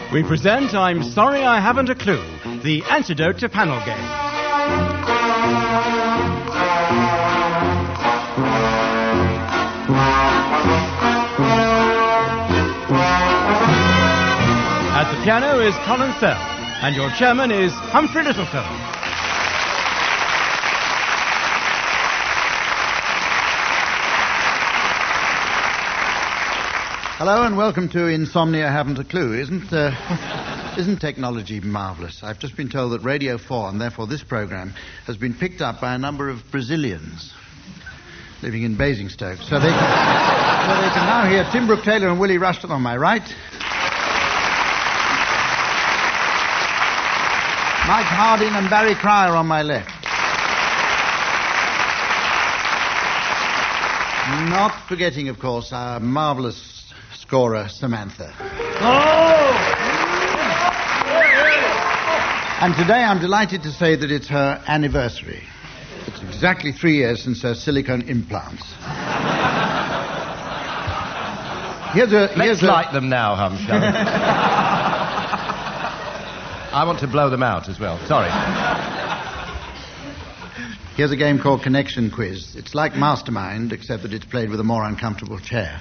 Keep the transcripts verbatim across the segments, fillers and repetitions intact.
we present I'm Sorry I Haven't a Clue, the antidote to panel games. At the piano is Colin Sell, and your chairman is Humphrey Littlestone. Hello and welcome to Insomnia Haven't a Clue. Isn't uh, isn't technology marvellous? I've just been told that Radio four, and therefore this programme, has been picked up by a number of Brazilians living in Basingstoke. So they can, so they can now hear Tim Brooke-Taylor and Willie Rushton on my right, Mike Harding and Barry Cryer on my left. Not forgetting, of course, our marvellous scorer, Samantha. Oh! And today I'm delighted to say that it's her anniversary. It's exactly three years since her silicone implants. Here's a... Let's here's light a... them now, Hum, shall we? I want to blow them out as well. Sorry. Here's a game called Connection Quiz. It's like Mastermind, except that it's played with a more uncomfortable chair.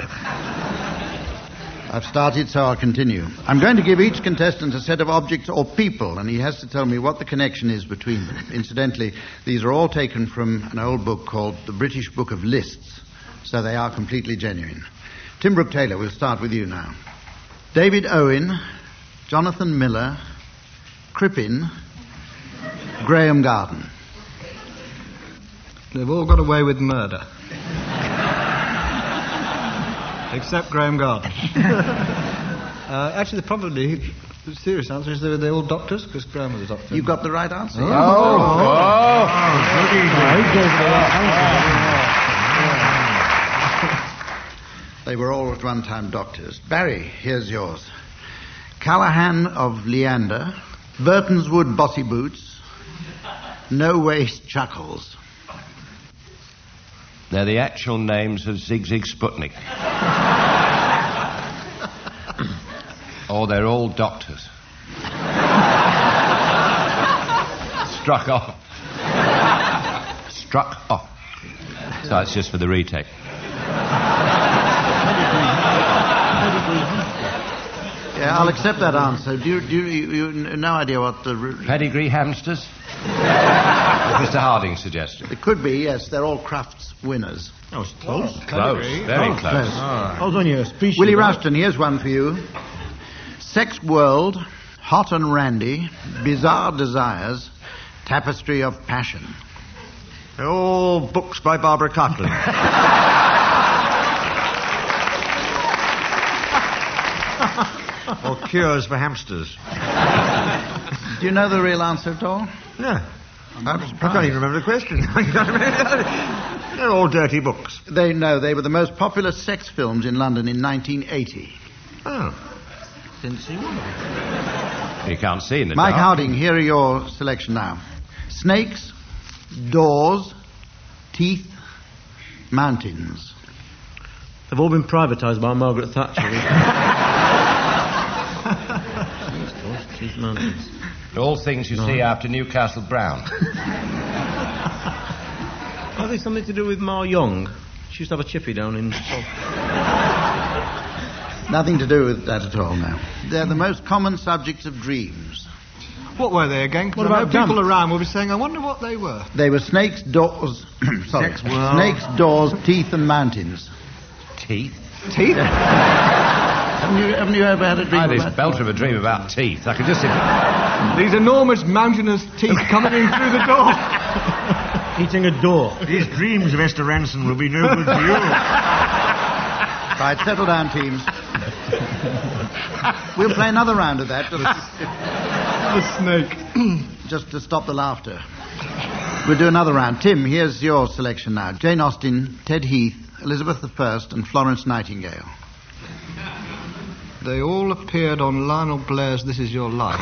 I've started, so I'll continue. I'm going to give each contestant a set of objects or people, and he has to tell me what the connection is between them. Incidentally, these are all taken from an old book called The British Book of Lists, so they are completely genuine. Tim Brooke-Taylor, we'll start with you now. David Owen, Jonathan Miller, Crippen, Graham Garden. They've all got away with murder. Except Graham Garden. uh, actually, probably, the serious answer is they were, they all doctors, because Graham was a doctor. You got the right answer. Oh, oh, oh. oh. They were all at one time doctors. Barry, here's yours. Callahan of Leander, Burton's Wood Bossy Boots, No Waste Chuckles. They're the actual names of Zig Zig Sputnik. Oh, they're all doctors. Struck off. Struck off. So it's just for the retake. Yeah, I'll accept that answer. Do you, do you, you, you no idea what the... Pedigree hamsters? Mister Harding's suggestion. It could be, yes. They're all Crufts winners. Oh, it's close. Oh, close. Very close. close. I was only a species. Willie Rushton, here's one for you. Sex World, Hot and Randy, Bizarre Desires, Tapestry of Passion. They're all books by Barbara Cutler. Or Cures for Hamsters. Do you know the real answer at all? No. I can't even remember the question. They're all dirty books. They no, they were the most popular sex films in London in nineteen eighty. Oh. Didn't see one. You can't see in the Mike dark. Harding, here are your selection now. Snakes, doors, teeth, mountains. They've all been privatised by Margaret Thatcher. Teeth, mountains. All things you no. see after Newcastle Brown. Are they something to do with Ma Young? She used to have a chippy down in... Nothing to do with that at all, no. They're the most common subjects of dreams. What were they again? What about people around will be saying, I wonder what they were. They were snakes, doors... sorry. Sex world. Snakes, doors, teeth and mountains. Teeth? Teeth? haven't, you, haven't you ever had a dream I had this about belter of a dream about teeth. I could just... These enormous mountainous teeth coming in through the door. Eating a door. These dreams of Esther Ranson will be no good to you. Right, settle down, teams. We'll play another round of that. The snake. Just to stop the laughter. We'll do another round. Tim, here's your selection now. Jane Austen, Ted Heath, Elizabeth the First, and Florence Nightingale. They all appeared on Lionel Blair's This Is Your Life.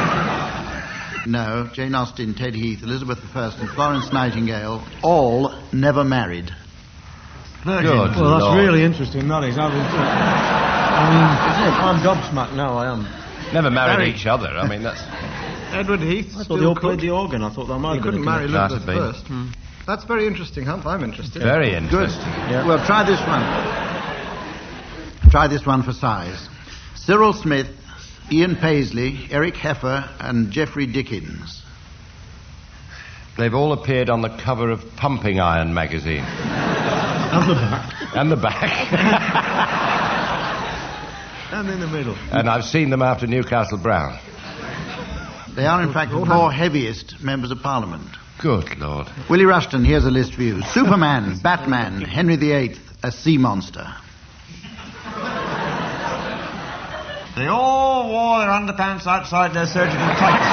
No, Jane Austen, Ted Heath, Elizabeth the First, and Florence Nightingale, all never married. Good well, that's Lord. really interesting, that is. I, was, I mean, I'm gobsmacked now, I am. Never married Barry. each other. I mean, that's... Edward Heath. I still thought they all could. played the organ. I thought that might He have been couldn't a marry connection. Elizabeth Might have first. been. That's very interesting, Hump. I'm interested. Very Good. interesting. Well, try this one. Try this one for size. Cyril Smith, Ian Paisley, Eric Heffer, and Geoffrey Dickens. They've all appeared on the cover of Pumping Iron magazine. And the back. And the back. And in the middle. And I've seen them after Newcastle Brown. They are, in fact, the four heaviest members of Parliament. Good Lord. Willie Rushton, here's a list for you. Superman, Batman, Henry the Eighth, a sea monster. They all wore their underpants outside their surgical tights.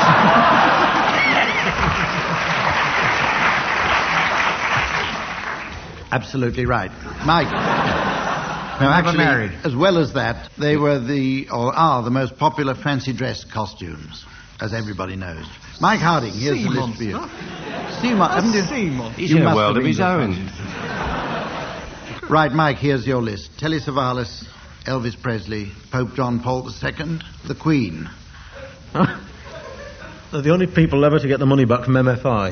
Absolutely right. Mike. No, actually, married. as well as that, they were the, or are, the most popular fancy dress costumes, as everybody knows. Mike Harding, here's the list for you. Sea mon- haven't you? Sea monster. He's You in a must world have of his been own. Right, Mike, here's your list. Telly Savalas, Elvis Presley, Pope John Paul the Second, the Queen. They're the only people ever to get the money back from M F I.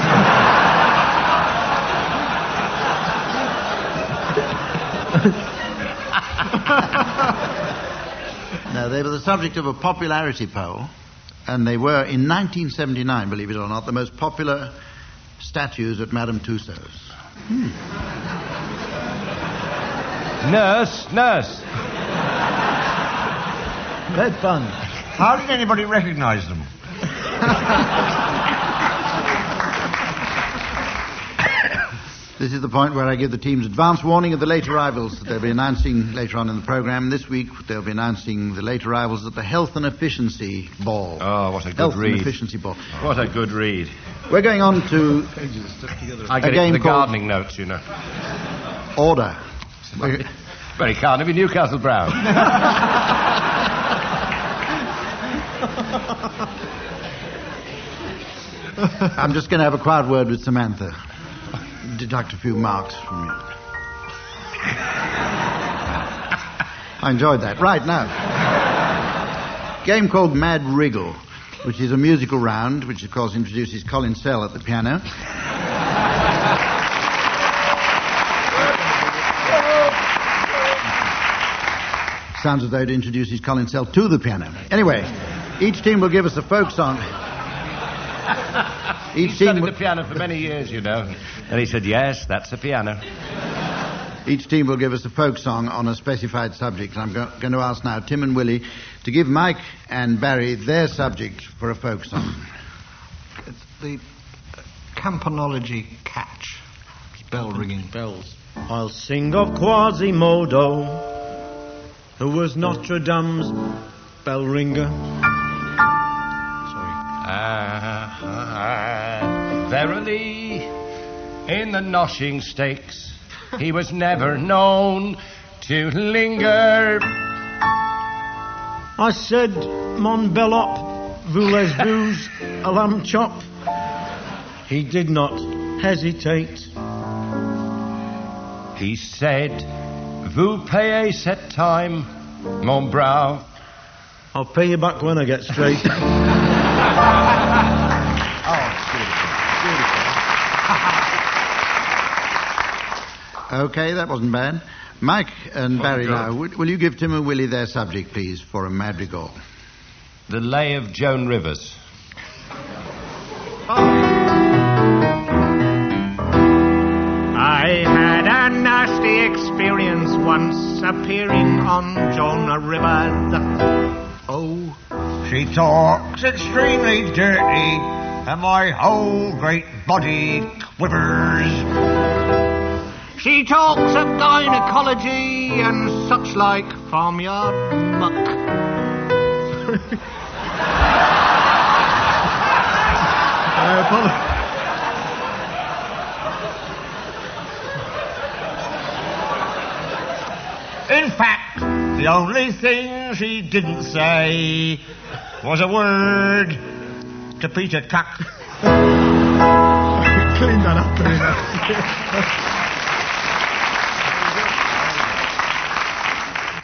No, they were the subject of a popularity poll, and they were, in nineteen seventy-nine, believe it or not, the most popular statues at Madame Tussauds. Nurse, nurse. Bed fun. How did anybody recognise them? This is the point where I give the teams advance warning of the late arrivals that they'll be announcing later on in the programme. This week, they'll be announcing the late arrivals at the Health and Efficiency Ball. Oh, what a good Health read. and Efficiency Ball. What a good read. We're going on to I get A it game from the called- gardening notes, you know. order. We're- Very Carnaby, Newcastle Brown. I'm just going to have a quiet word with Samantha. Deduct a few marks from you. I enjoyed that. Right, now. Game called Mad Wriggle, which is a musical round, which of course introduces Colin Sell at the piano. Sounds as though it introduces Colin Sell to the piano. Anyway, each team will give us a folk song. Each He team, studied will, the piano for many years, you know. And he said, yes, that's a piano. each team will give us a folk song on a specified subject. I'm go- going to ask now Tim and Willie to give Mike and Barry their subject for a folk song. It's the uh, campanology catch. It's bell ringing. Bells. I'll sing of Quasimodo, who was Notre Dame's bell ringer. Sorry. Ah, verily, in the noshing stakes, he was never known to linger. I said, Mon Bellop, voulez vous a lamb chop? He did not hesitate. He said, vous payez cette time, mon brave. I'll pay you back when I get straight. Okay, that wasn't bad. Mike and Barry now, will, will you give Tim and Willie their subject, please, for a madrigal? The Lay of Joan Rivers. I had a nasty experience once appearing on Jonah River. Oh, she talks extremely dirty, and my whole great body quivers. She talks of gynecology and such like farmyard muck. I apologize. In fact, the only thing she didn't say was a word to Peter Cuck. Clean that up.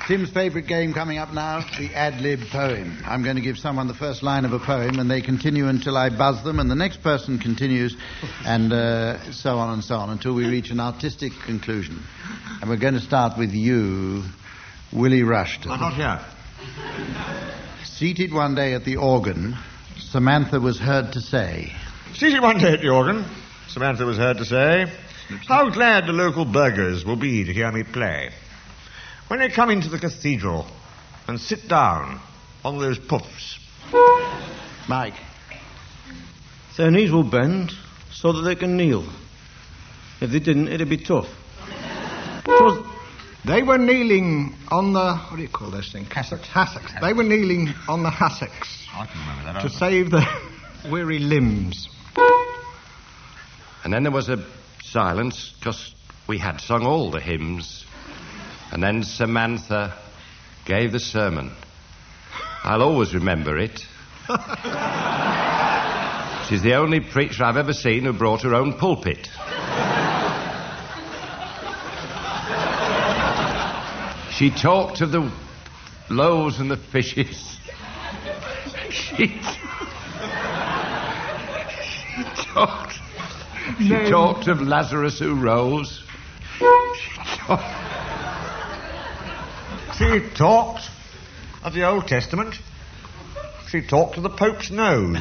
Tim's favourite game coming up now, the ad-lib poem. I'm going to give someone the first line of a poem, and they continue until I buzz them, and the next person continues, and uh, so on and so on, until we reach an artistic conclusion. And we're going to start with you, Willie Rushton. I'm not here. Seated one day at the organ, Samantha was heard to say... Seated one day at the organ, Samantha was heard to say, "How glad the local burghers will be to hear me play. When they come into the cathedral and sit down on those puffs." Mike. Their knees will bend so that they can kneel. If they didn't, it'd be tough. 'Twas They were kneeling on the... What do you call those things? Hassocks. Hassocks. They were kneeling on the hassocks I can remember that. to save their weary limbs. And then there was a silence, because we had sung all the hymns. And then Samantha gave the sermon. I'll always remember it. She's the only preacher I've ever seen who brought her own pulpit. She talked of the loaves and the fishes. She, she talked... She talked of Lazarus who rose. She talked... She talked of the Old Testament. She talked of the Pope's nose.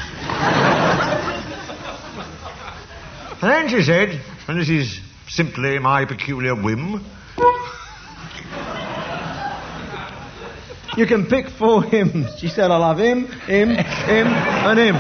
And then she said, and this is simply my peculiar whim, You can pick four hymns. She said, I'll have him, him, him, and him.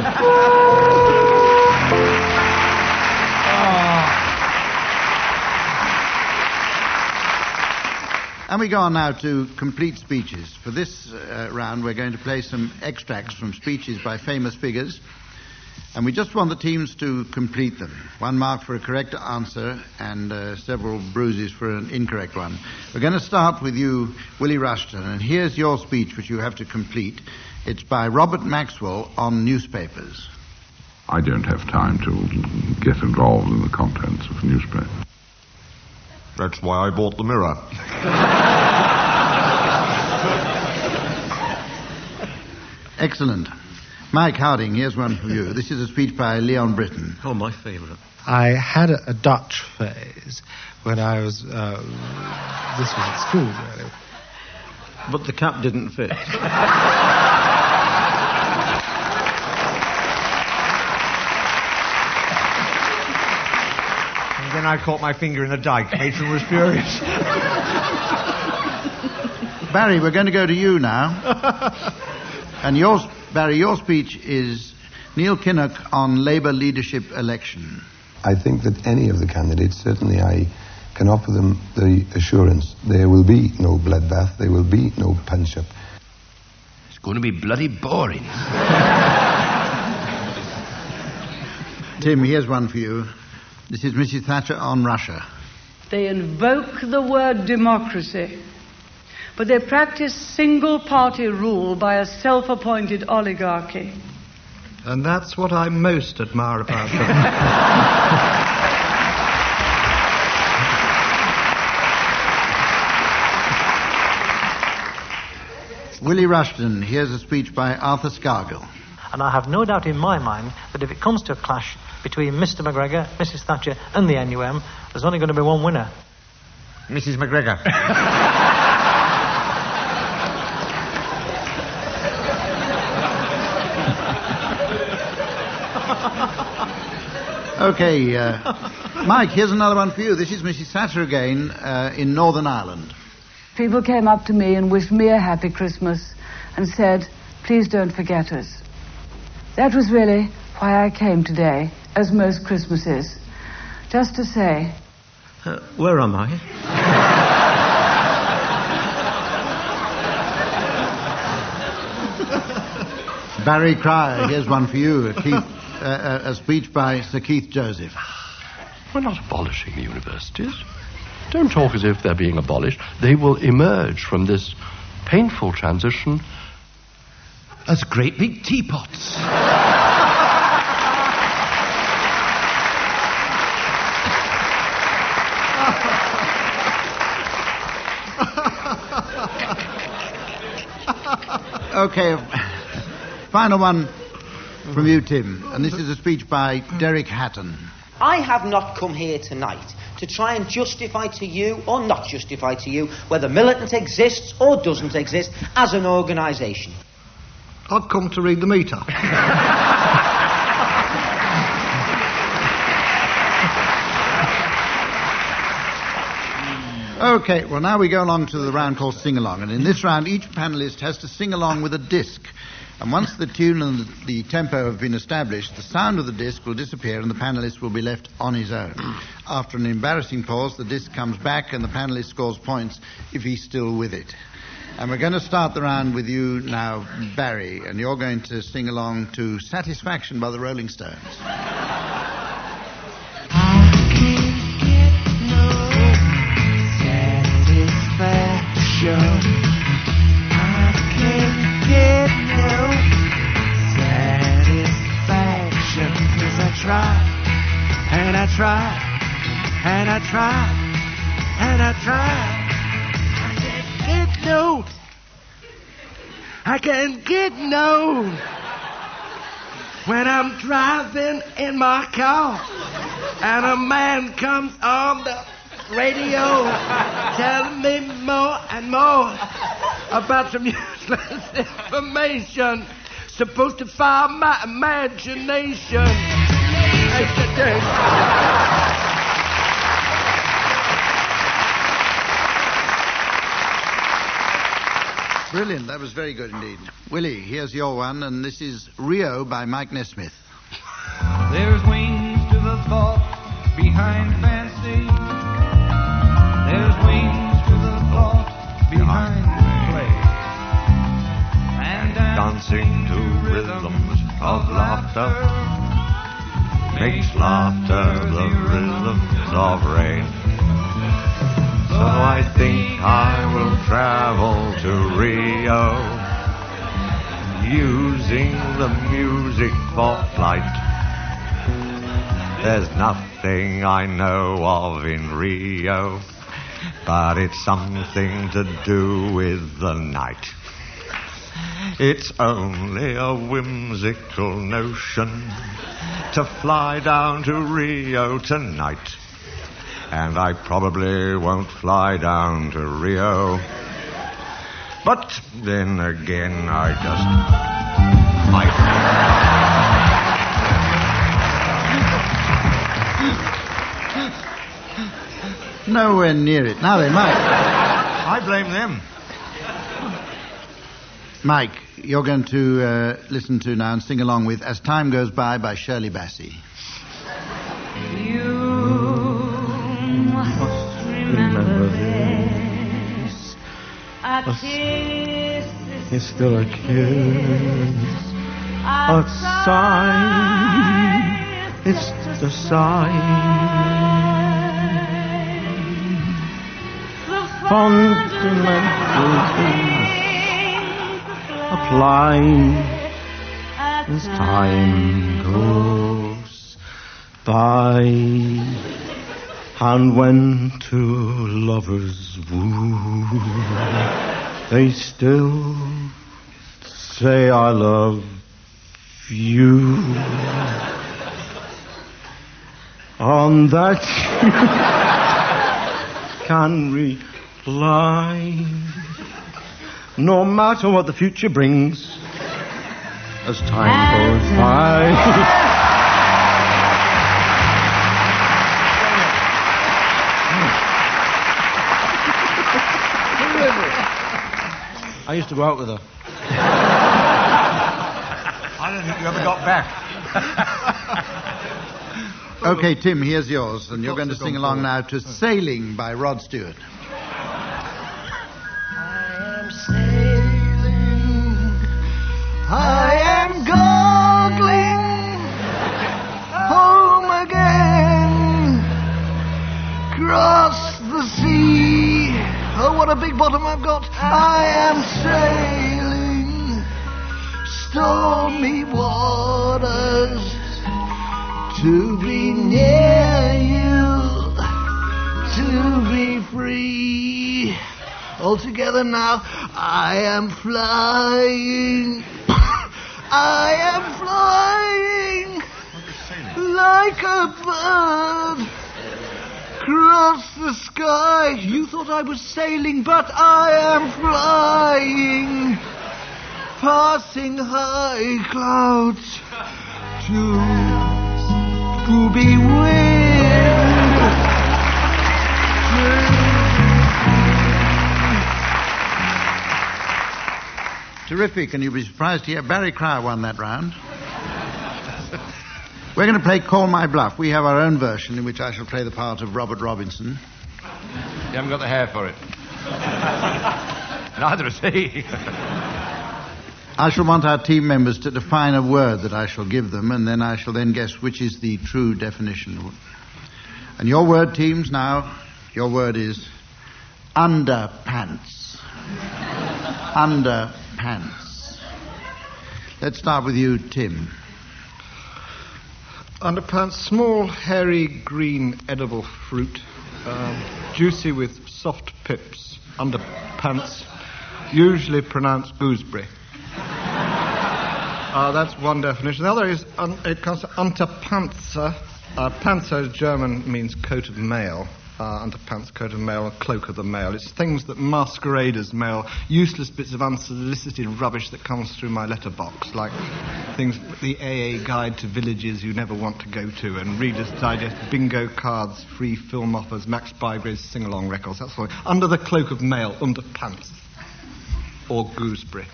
And we go on now to complete speeches. For this uh, round, we're going to play some extracts from speeches by famous figures. And we just want the teams to complete them. One mark for a correct answer and uh, several bruises for an incorrect one. We're going to start with you, Willie Rushton. And here's your speech, which you have to complete. It's by Robert Maxwell on newspapers. I don't have time to get involved in the contents of a newspaper. that's why I bought the Mirror. Excellent. Mike Harding, here's one for you. This is a speech by Leon Britton. Oh, my favourite. I had a, a Dutch phase when I was... Uh, this was at school, really. But the cap didn't fit. And then I caught my finger in the dike. Matron was furious. Barry, we're going to go to you now. And yours, Barry, your speech is Neil Kinnock on Labour leadership election. I think that any of the candidates, certainly I can offer them the assurance there will be no bloodbath, there will be no punch-up. It's going to be bloody boring. Tim, here's one for you. This is Missus Thatcher on Russia. They invoke the word democracy, but they practice single-party rule by a self-appointed oligarchy. And that's what I most admire about them. Willie Rushton, here's a speech by Arthur Scargill. And I have no doubt in my mind that if it comes to a clash between Mister McGregor, Missus Thatcher and the N U M, there's only going to be one winner. Missus McGregor. Okay, uh, Mike, here's another one for you. This is Missus Thatcher again uh, in Northern Ireland. People came up to me and wished me a happy Christmas and said, please don't forget us. That was really why I came today, as most Christmases. Just to say... Uh, where am I? Barry Cryer, here's one for you. A, Keith, uh, a speech by Sir Keith Joseph. We're not abolishing the universities. Don't talk as if they're being abolished. They will emerge from this painful transition as great big teapots. Okay, final one from you, Tim. And this is a speech by Derek Hatton. I have not come here tonight to try and justify to you, or not justify to you, whether Militant exists or doesn't exist as an organisation. I've come to read the meter. Okay, well, now we go along to the round called Sing Along. And in this round, each panellist has to sing along with a disc. And once the tune and the, the tempo have been established, the sound of the disc will disappear and the panellist will be left on his own. After an embarrassing pause, the disc comes back and the panellist scores points if he's still with it. And we're going to start the round with you now, Barry, and you're going to sing along to Satisfaction by the Rolling Stones. And I try, and I try, and I try. I can't get no. I can't get no. When I'm driving in my car, and a man comes on the radio telling me more and more about some useless information supposed to fire my imagination. Brilliant, that was very good indeed. Willie, here's your one, and this is Rio by Mike Nesmith. There's wings to the thought behind fancy. There's wings to the thought behind play. And dancing to rhythms of laughter makes laughter the rhythms of rain. So I think I will travel to Rio, using the music for flight. There's nothing I know of in Rio, but it's something to do with the night. It's only a whimsical notion to fly down to Rio tonight. And I probably won't fly down to Rio. But then again, I just might. Nowhere near it. Now they might. I blame them. Mike, you're going to uh, listen to now and sing along with As Time Goes By by Shirley Bassey. You must remember this. A kiss is still a kiss. A sigh, it's just a sigh. Fundamental things apply as time goes by. And when two lovers woo, they still say I love you. On that you can rely, no matter what the future brings, as time goes by. I used to go out with her. I don't think you ever got back. Okay, Tim, here's yours, and you're going to sing along now to Sailing by Rod Stewart. I am goggling home again, cross the sea. Oh, what a big bottom I've got. I am sailing stormy waters to be near you, to be free. All together now. I am flying. I am flying like a bird across the sky. You thought I was sailing, but I am flying, passing high clouds to to be wind. Terrific, and you'll be surprised to hear Barry Cryer won that round. We're going to play Call My Bluff. We have our own version in which I shall play the part of Robert Robinson. You haven't got the hair for it. Neither has he. I shall want our team members to define a word that I shall give them, and then I shall then guess which is the true definition. And your word, teams, now, your word is underpants. Underpants. Let's start with you, Tim. Underpants, small, hairy, green, edible fruit, um, juicy with soft pips. Underpants, usually pronounced gooseberry. Uh, that's one definition. The other is, un- it comes to Unterpanzer. Uh, Panzer, German, means coat of mail. Uh, underpants, coat of mail, cloak of the mail. It's things that masquerade as mail, useless bits of unsolicited rubbish that comes through my letterbox, like things, the A A Guide to Villages You Never Want to Go To, and Reader's Digest, bingo cards, free film offers, Max Bygrave's sing-along records. That's all. Under the cloak of mail, underpants. Or gooseberry.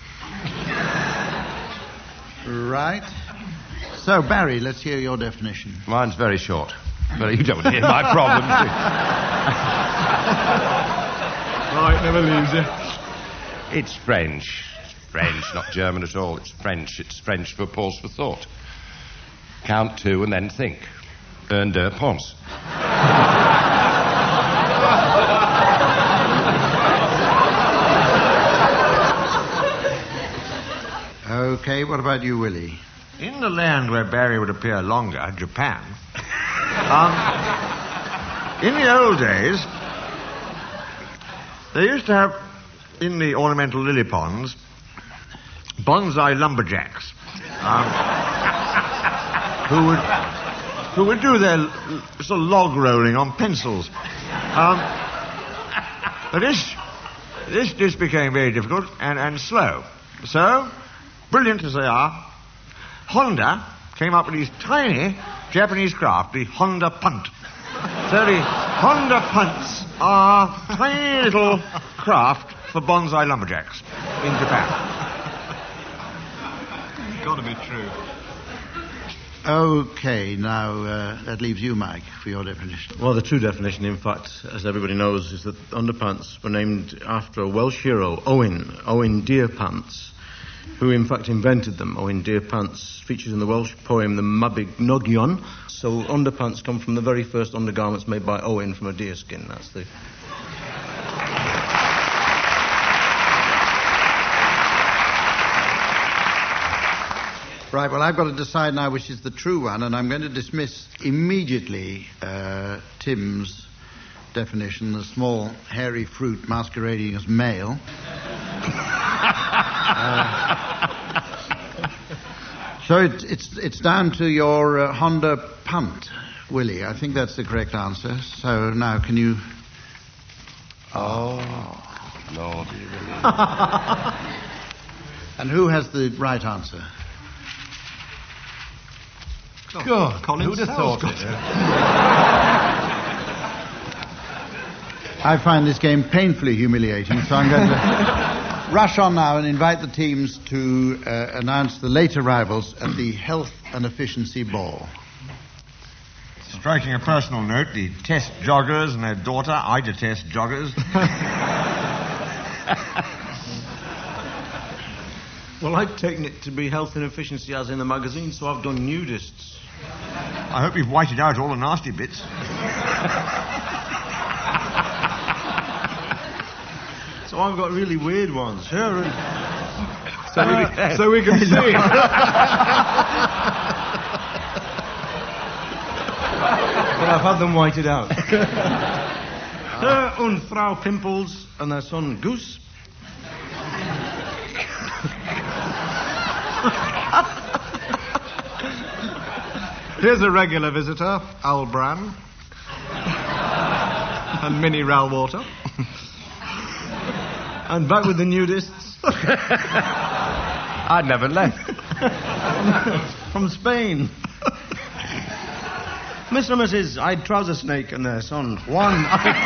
Right. So, Barry, let's hear your definition. Mine's very short. But you don't hear my problems. Right, never leaves you. It's French. It's French, not German at all. It's French. It's French for pause for thought. Count two and then think. Un, deux, pense. Okay, what about you, Willie? In the land where Barry would appear longer, Japan, um, in the old days, they used to have, in the ornamental lily ponds, bonsai lumberjacks, um, who would who would do their l- sort of log rolling on pencils. Um, but this this this became very difficult and, and slow. So, brilliant as they are, Honda came up with these tiny Japanese craft, the Honda Punt. So the Honda Punts are tiny little craft for bonsai lumberjacks in Japan. It's got to be true. Okay, now uh, that leaves you, Mike, for your definition. Well, the true definition, in fact, as everybody knows, is that underpants were named after a Welsh hero, Owen, Owen Deerpants, who in fact invented them. Owen Deerpants features in the Welsh poem The Mabinogion. So underpants come from the very first undergarments made by Owen from a deerskin. That's the... Right, well, I've got to decide now which is the true one, and I'm going to dismiss immediately uh, Tim's definition, the small, hairy fruit masquerading as male. uh, so it, it's it's down to your uh, Honda Punt, Willie. I think that's the correct answer. So now, can you... Oh, Lord. And who has the right answer? God, Colin who'd have Sell's thought it? I find this game painfully humiliating, so I'm going to rush on now and invite the teams to uh, announce the late arrivals at the Health and Efficiency Ball. Striking a personal note, the test joggers and their daughter, I detest joggers. Well, I'd taken it to be health and efficiency as in the magazine, so I've done nudists. I hope you've whited out all the nasty bits. So I've got really weird ones here and... So, we, so we can see. But I've had them whited out. Sir und Frau Pimples and their son Goose. Here's a regular visitor, Al Bran. And Minnie Ralwater. And back with the nudists. I never left. From Spain. Mister and Missus I'd Trouser Snake and their son Juan.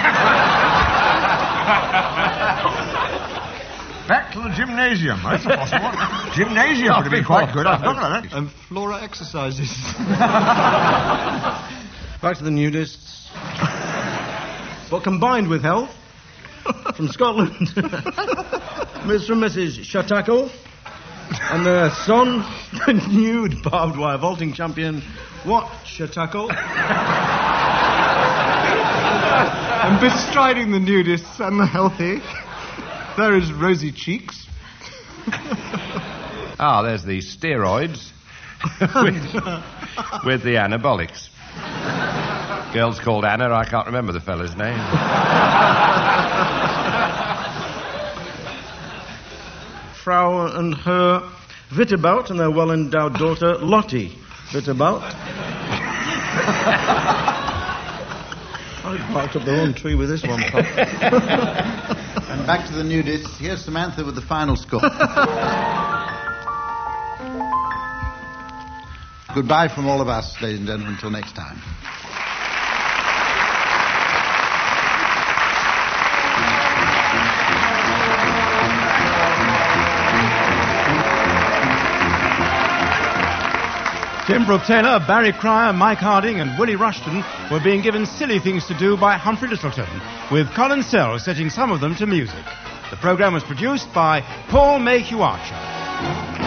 Back to the gymnasium. That's possible. Gymnasium would have been quite good. I've done that. And Flora exercises. Back to the nudists. But combined with health. From Scotland. Mister and Missus Shatako. And their son, the nude barbed wire vaulting champion, What Shatako. And bestriding the nudists and the healthy, there is Rosy Cheeks. Ah, there's the steroids with, with the anabolics. Girl's called Anna, I can't remember the fella's name. Frau and her Wittebout and their well-endowed daughter, Lottie Wittebout. I barked up their own tree with this one, Pop. And back to the nudists. Here's Samantha with the final score. Goodbye from all of us, ladies and gentlemen, until next time. Tim Brooke-Taylor, Barry Cryer, Mike Harding and Willie Rushton were being given silly things to do by Humphrey Lyttelton, with Colin Sells setting some of them to music. The programme was produced by Paul Mayhew Archer.